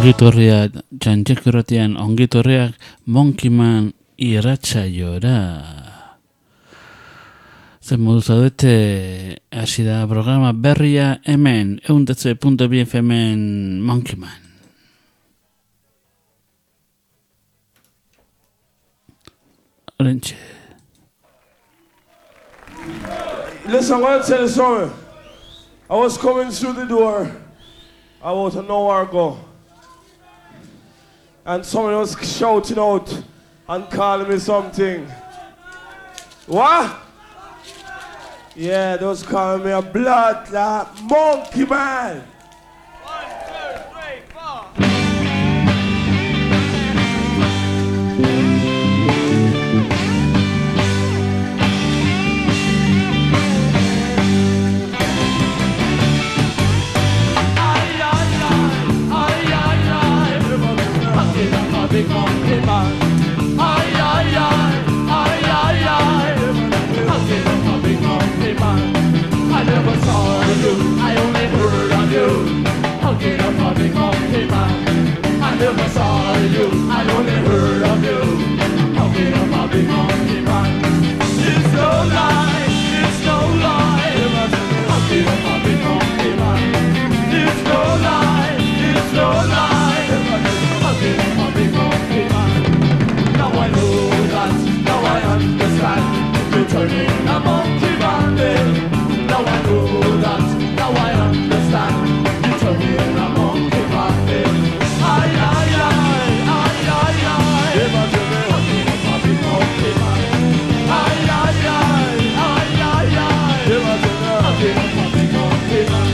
Ongitorria txantxekurratian ongitorriak Monkeyman irratsaiora. Zer modu zaudete, hasi da programa berria hemen, 100.2 FM-en Monkeyman. Orentxe. Listen, I'm going to tell you something. I was coming through the door. I was nowhere to go. And someone was shouting out and calling me something. What? Yeah, they was calling me a blood like Monkeyman. 1, 2, 3, 4. Big monkey man. Ay, ay, ay, ay, ay, ay. Hugging up a big monkey man. I never saw you, I only heard of you. Hugging up a big monkey man. I never saw you, I only heard of you. Hugging up a big monkey man. It's no lie, it's no lie. Hugging up a big monkey man. It's no lie, it's no lie. Hugging up a big monkey man. Now I know that, now I understand. You're turning a monkey man. Now I know that, now I understand. You're turning a monkey man. Ay, ay, ay, ay, ay, ay. Hugging up a big monkey man. Ay, ay, ay, ay, ay, ay. Hugging up a big monkey man.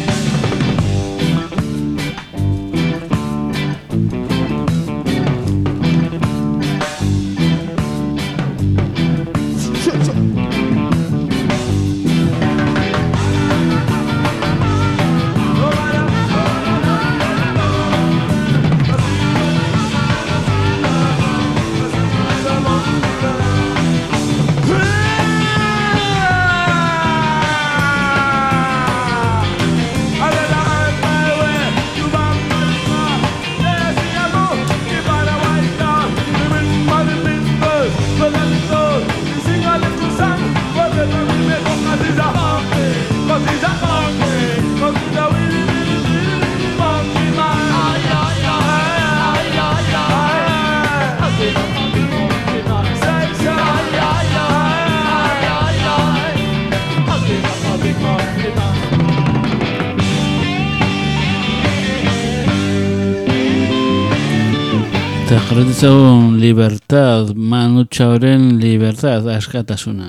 Eta jarretzagun libertad, Manu Chaoren libertad, askatasuna.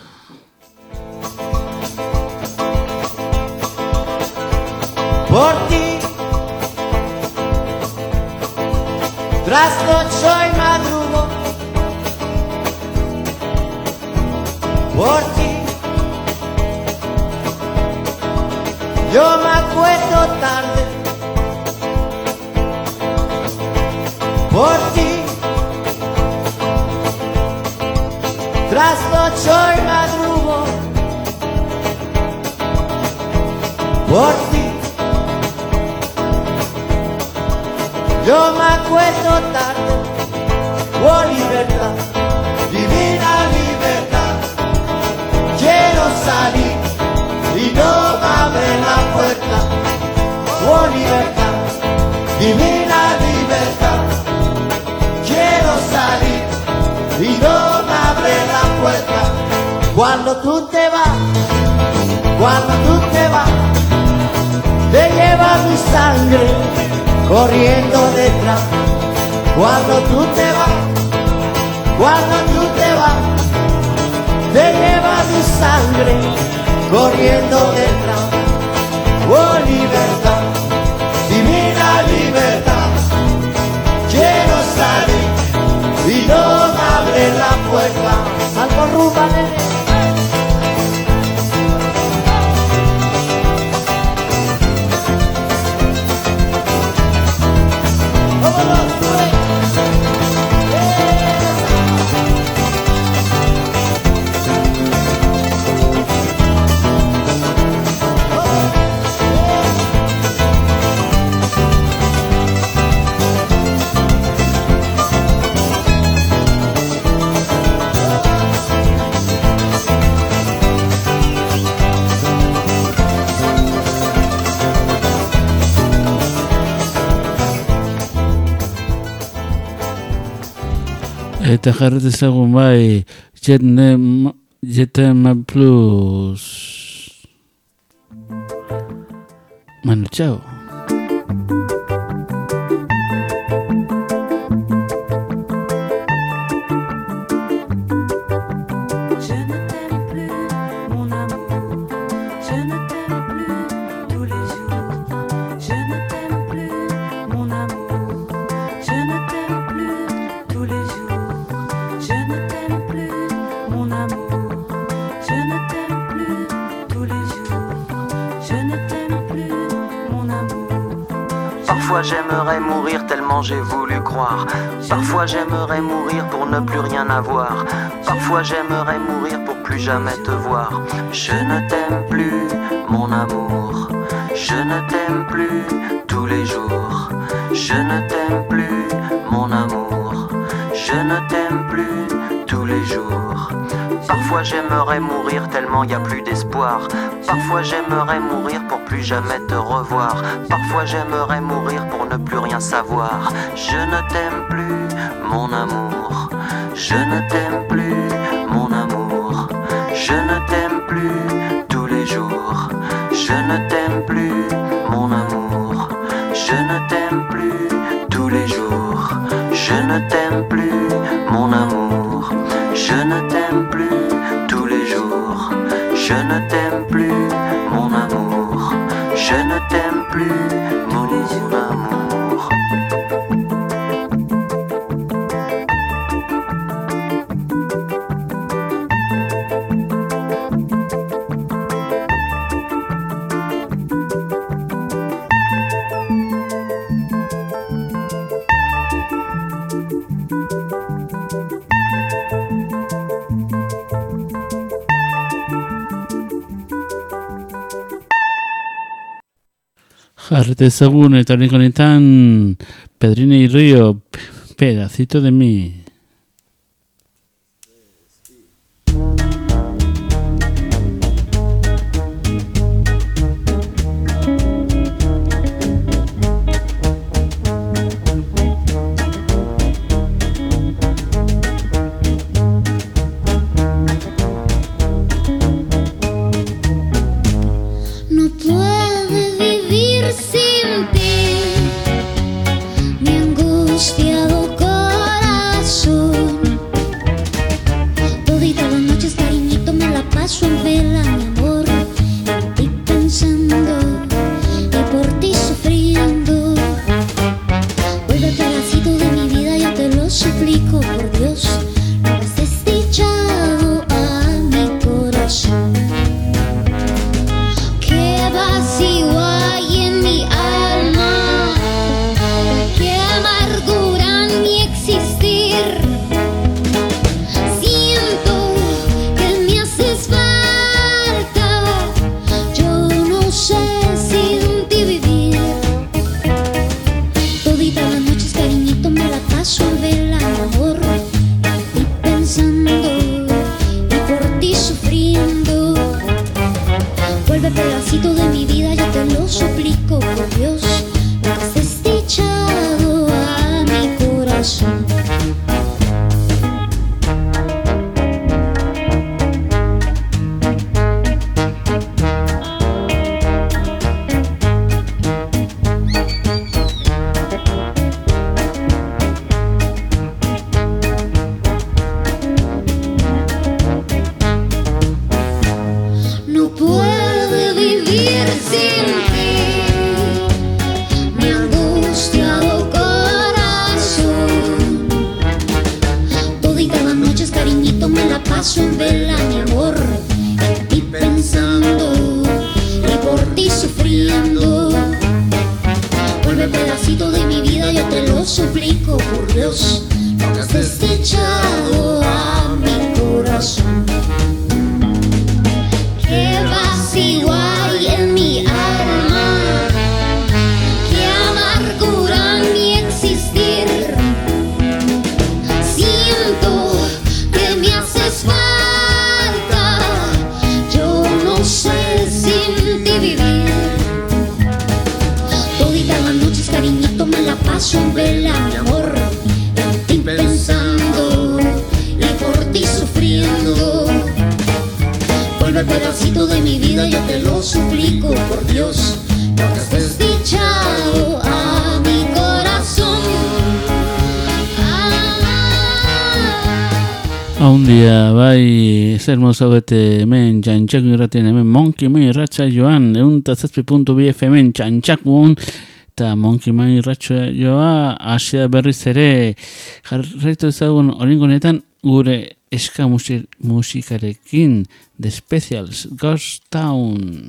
Por ti trasnocho y madrugo. Por ti yo me acuesto tarde. Por ti trasnocho y madrugo. Por ti yo me acuesto tarde. Oh libertad, divina libertad. Quiero salir y no me abren la puerta. Oh libertad, divina libertad. Quiero salir y no me abre la puerta. Cuando tú te vas, cuando tú te vas, te lleva mi sangre corriendo detrás. Cuando tú te vas, cuando tú te vas, te lleva mi sangre corriendo detrás. Oh libertad, divina libertad. Quiero salir y no me abre la puerta. Salgo rumba, nene. ¡Vámonos, güey! Eta jarret ezagun bai Jetem Plus. Bueno, chao. Parfois j'aimerais mourir tellement j'ai voulu croire. Parfois j'aimerais mourir pour ne plus rien avoir. Parfois j'aimerais mourir pour plus jamais te voir. Je ne t'aime plus, mon amour. Je ne t'aime plus tous les jours. Je ne t'aime plus, mon amour. Je ne t'aime plus tous les jours. Parfois j'aimerais mourir tellement y a plus d'espoir. Parfois j'aimerais mourir pour plus jamais te revoir. Parfois j'aimerais mourir pour ne plus rien savoir. Je ne t'aime plus, mon amour. Je ne t'aime plus, mon amour. Je ne t'aime plus tous les jours. Je ne t'aime plus, mon amour. Je ne t'aime plus tous les jours. Je ne t'aime plus, mon amour. Je ne t'aime plus tous les jours. Je ne t'aime plus, mon amour. Je ne t'aime plus, mon amour. Jarrete ezagun eta honek honetan Pedrina y Río, pedacito de mí. No puede vivir sin ti, mi angustiado corazón. Toditas las noches, cariñito, me la paso en vela, mi amor, en ti pensando y por ti sufriendo. Vuelve pedacito de mi vida, yo te lo suplico, por Dios, no has desdichado a mi corazón. Qué vacío hay en mi alma, qué amargura en mi existir. Siento que me haces falta, yo no sé sin ti vivir. Toditas las noches, cariñito, me la paso en vela, mi amor, y pensando y por ti sufriendo. Vuelve pedacito de mi vida, yo te lo suplico, por Dios, no has desdichado a mi corazón. No puede vivir sin ti, mi angustiado corazón. Toditas las noches, cariñito, me la paso en vela, mi amor, en ti pensando y por ti sufriendo. Vuelve pedacito de mi vida, yo te lo suplico, por Dios, no has desdichado a mi corazón. Qué vacío hay en mi alma, qué amargura en mi existir. Siento que me haces falta, yo no sé sin ti vivir. Toditas las noches, cariñito, me la paso en vela, mi amor, en ti pensando Haundia, bai, zer mozaudete hemen txantxak irratien, hemen Monkey Man irratxa joan, 107.2 FM txantxak guon, eta Monkey Man irratxa joa, asia berriz ere, jarraitu ezagun oringonetan, gure eska musikarekin, The Specials, Ghost Town.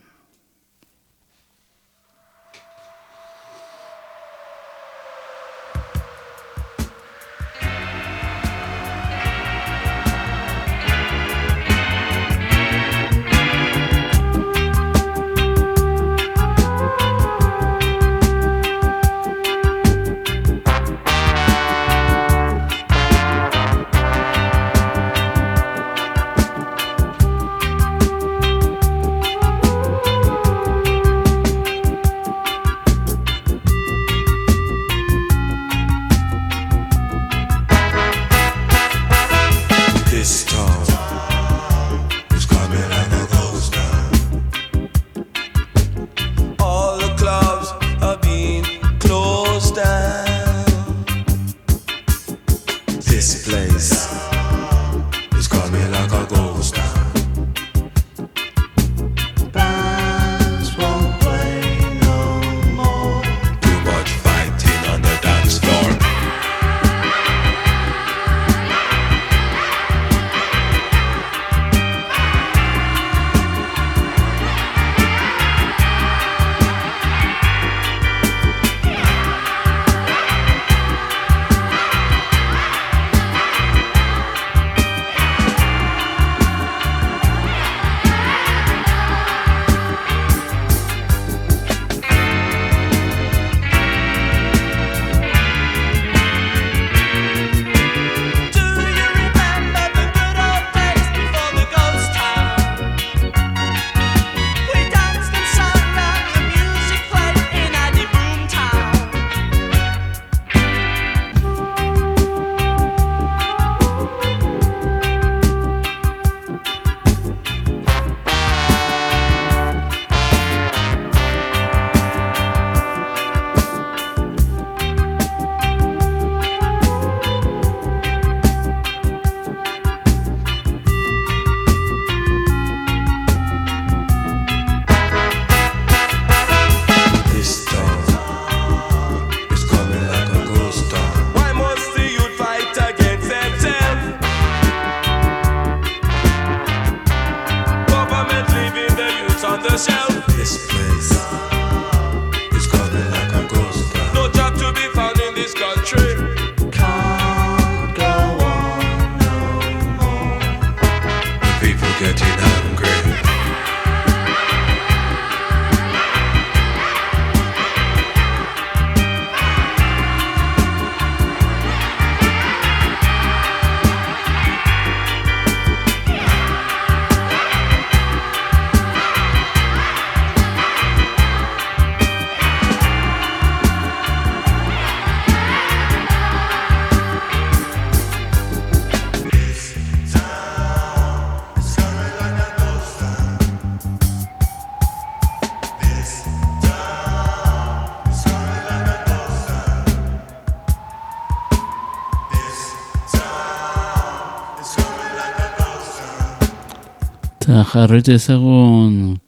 Jarraitu ezagun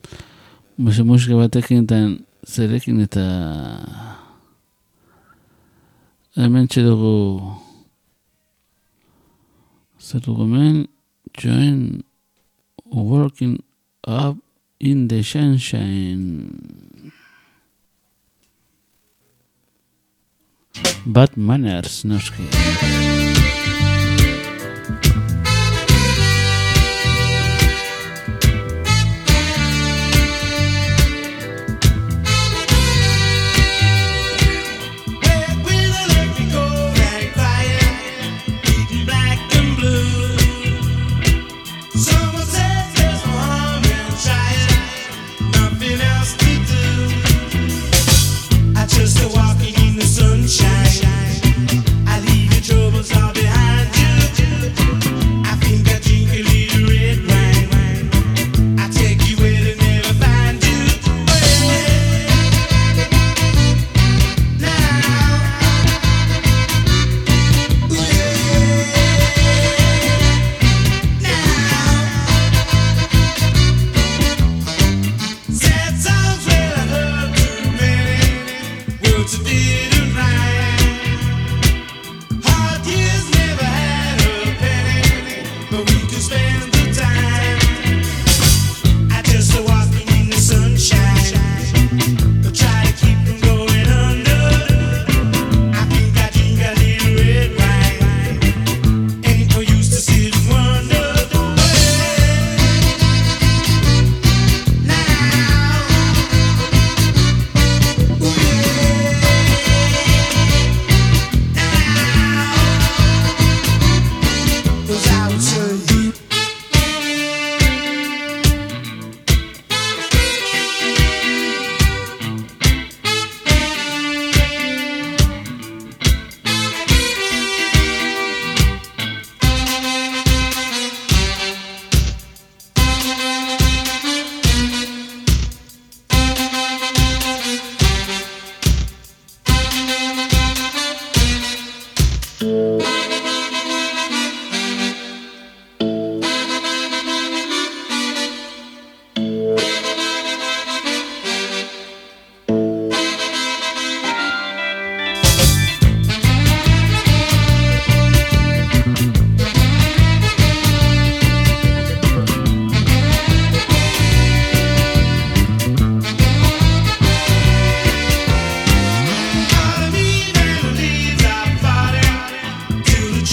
musika batekin eta zerekin eta hemen txedugu zer dugu hemen Join Working Up in the Sunshine Bad Manners noski. Walking in the sunshine, I leave your troubles all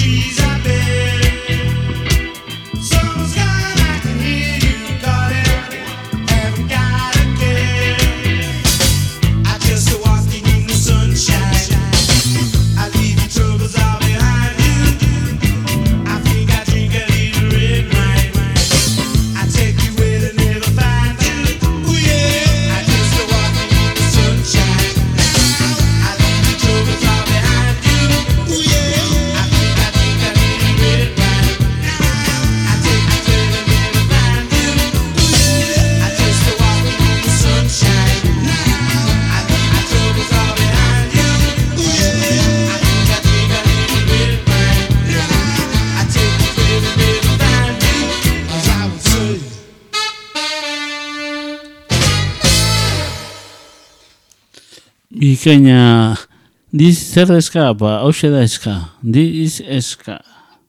Bikaina, zer eska, ba, hause da eska, diz eska.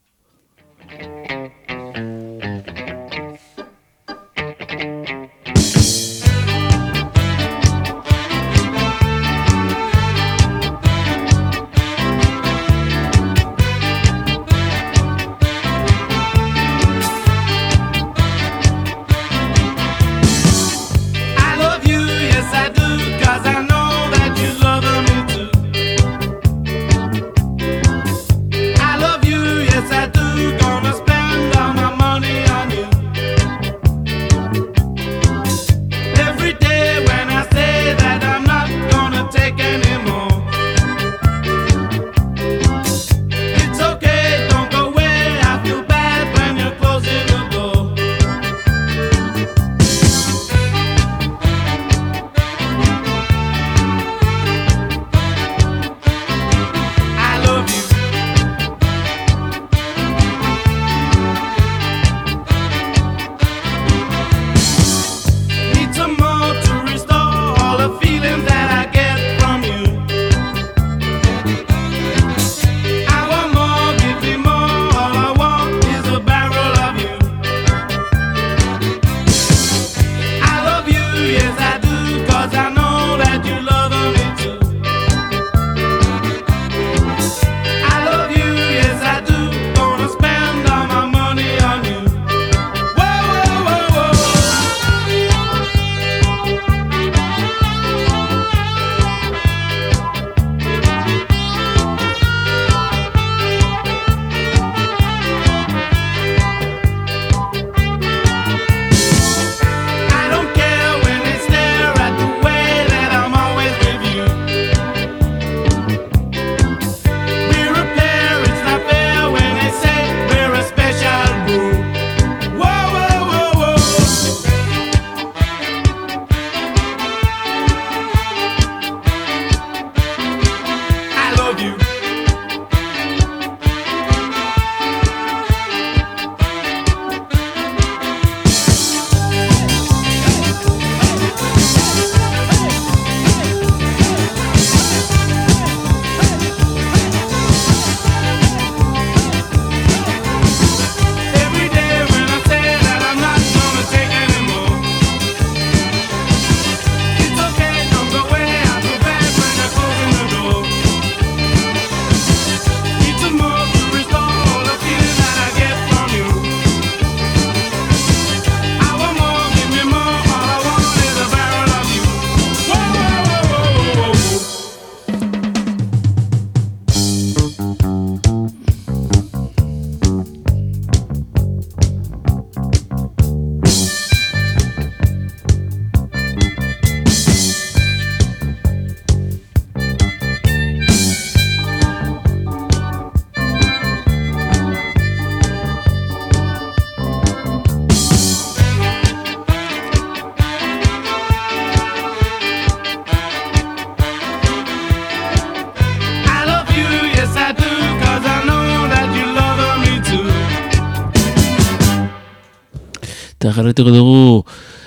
Eta jarretuko dugu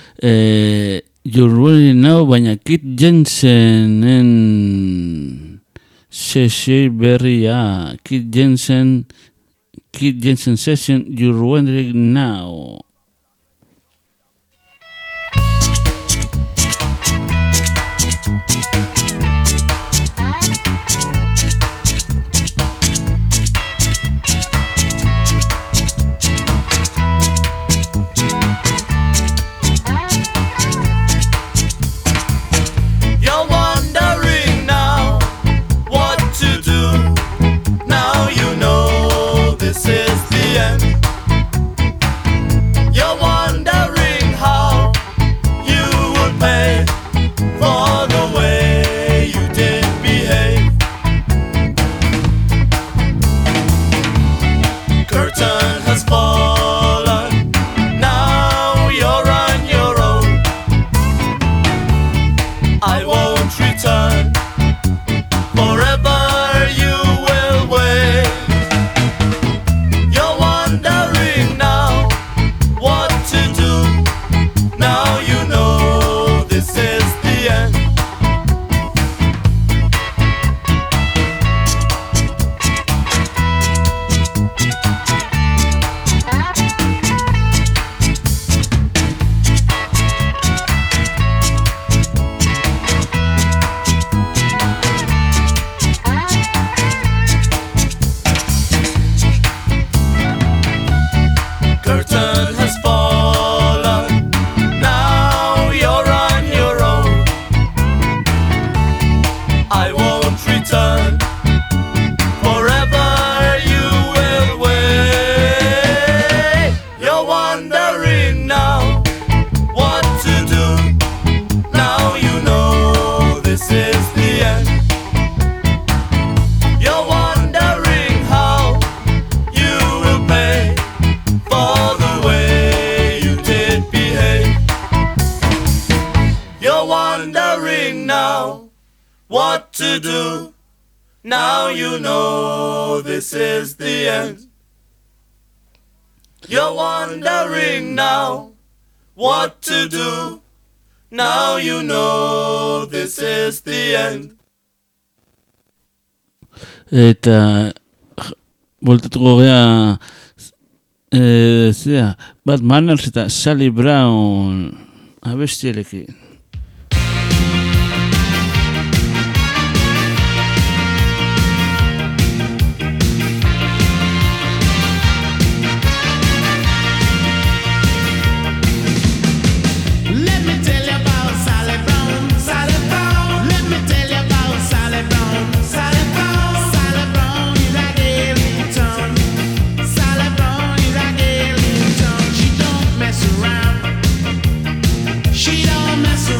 You're Really Now, baina Kit Jensenen session berria. Kit Jensen session, You're Really Now. this is the end. You're wondering how you will pay for the way you did behave. Curtain has fallen, now you're on your own. I won't return, forever you will wait. You're wondering now what to do. Now you know this is the end. Curtain has fallen, now you're on your own. I won't return, forever you will wait. You're wondering now what to do. Now you know this is the end. You're wondering how you will pay for the way you did behave. You're wondering now what to do. Now you know this is the end. You're wondering now what to do. Now you know this is the end. Eta bueltatuko gea zera, Bad Manners eta Sally Brown abestiarekin. Let me tell you about Sally Brown, Sally Brown. Let me tell you about Sally Brown, Sally Brown. Sally Brown is a girl in town. Sally Brown is a girl in town. She don't mess around. She don't mess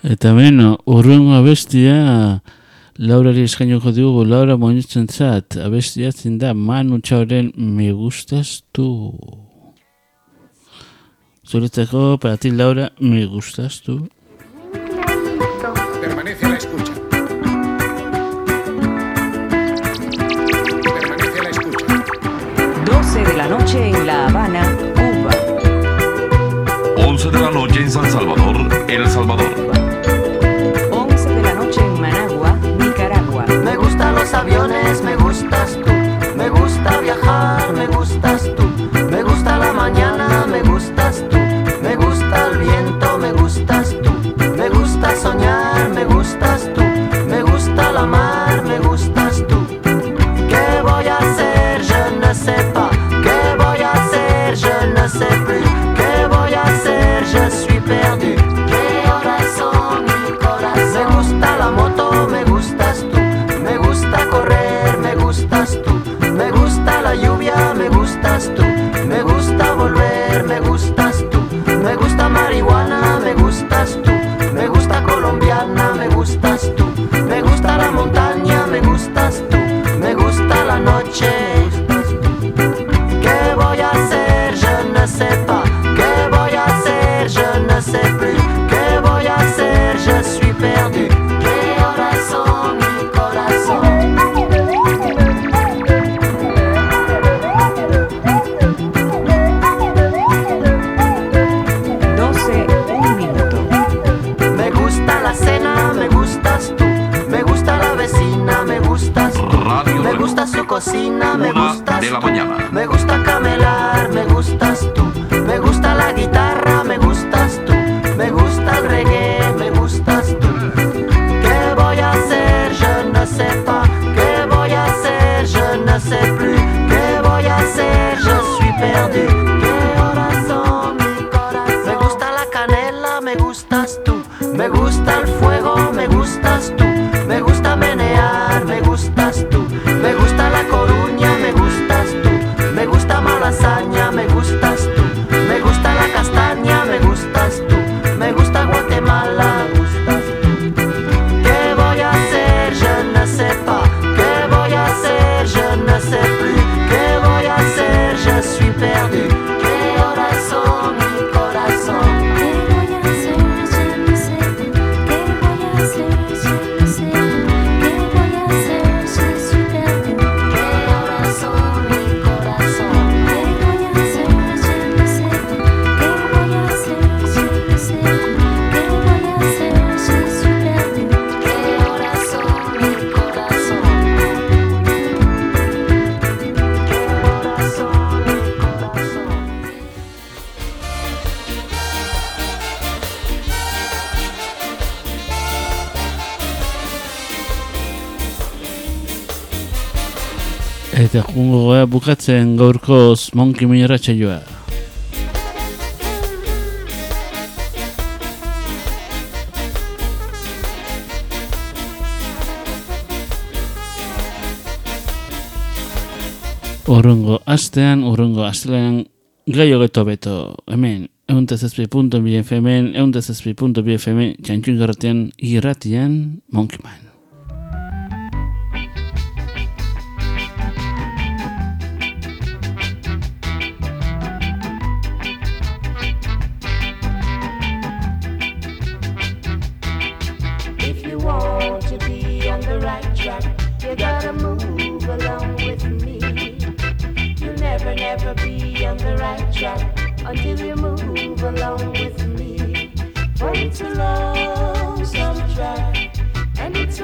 Eta beno, urrengo abestia Laurari eskainoko dugu, Laura Moñitzentzat, abestia da Manu Chaoren Me Gustas Tú. Zuretzako, para ti Laura, Me Gustas Tú. Permanece a la escucha. Permanece a la escucha. 12 de la noche en La Habana, Cuba. 11 de la noche en San Salvador, El Salvador. 11 de la noche en Managua, Nicaragua. Me gustan los aviones, me gustas tú. Me gusta viajar, me gustas tú. Me gusta la mañana, me gustas tú. Me gusta el viento, me gustas tú. Me gusta soñar, me gustas tú. Me gusta la mar, me gustas tú. ¿Qué voy a hacer? Je ne sais pas. ¿Qué voy a hacer? Je ne sais plus. ¿Qué voy a hacer? Je suis perdu. ¿Qué horas son mi corazón? Me gusta la moto, me gustas tú. Me gusta correr, me gustas tú. Me gusta la lluvia, me gustas tú. Me gusta volver, me gustas tú. Me gusta marihuana, me gustas tú. Me gusta colombiana, me gustas tú. Me gusta la montaña, me gustas tú. Me gusta la noche. ¿Qué voy a hacer? Je ne sais pas. ¿Qué voy a hacer? Je ne sais plus. ¿Qué voy a hacer? Je suis perdu. ¿Qué horas son mi corazón? 12, un minuto. Me gusta la cena, me gustas tú. Me gusta la vecina, me gustas tú. Radio Me Reloj. gusta su cocina, me 1 gustas de la tú. mañana. Me gusta camelar, me gustas tú. Me gusta la guitarra, me gustas tú. Me gusta el reggae, me gustas tú. ¿Qué voy a hacer? Je ne sais pas. ¿Qué voy a hacer? Je ne sais plus. ¿Qué voy a hacer? Je suis perdu. ¿Qué horas son mi corazón? Me gusta la canela, me gustas tú. Me gusta el fuego, me gustas tú. Me gusta menear, me gustas tú. Me gusta La Coruña, me gustas tú. Me gusta Malasaña, me gustas tú. Me gusta la castaña, me gustas tú. Me gusta Guatemala, me gustas tú. ¿Qué voy a hacer? Je ne sais pas. ¿Qué voy a hacer? Je ne sais plus. ¿Qué voy a hacer? Je suis perdu. ¿Qué horas son mi corazón? ¿Qué voy a hacer? Je ne sais plus. ¿Qué voy a hacer? Je ne sais plus. ¿Qué voy a hacer? Je suis perdu. ¿Qué horas son mi corazón? ¿Qué voy a hacer? Je ne sais plus. ¿Qué voy a hacer? Je ne sais plus. ¿Qué voy a hacer? Je suis perdu. ¿Qué horas son mi corazón? ¿Qué horas son mi corazón? Eta jungo gara bukatzen gaurkoz Monkey Man irratsaioa. Urrengo astean gaio geto beto. Hemen, 107.bi FM, 107.bi FM, txantxun garratean irratian Monkey Man. If you want to be on the right track, you gotta move along with me. You'll never be on the right track until you move along with me.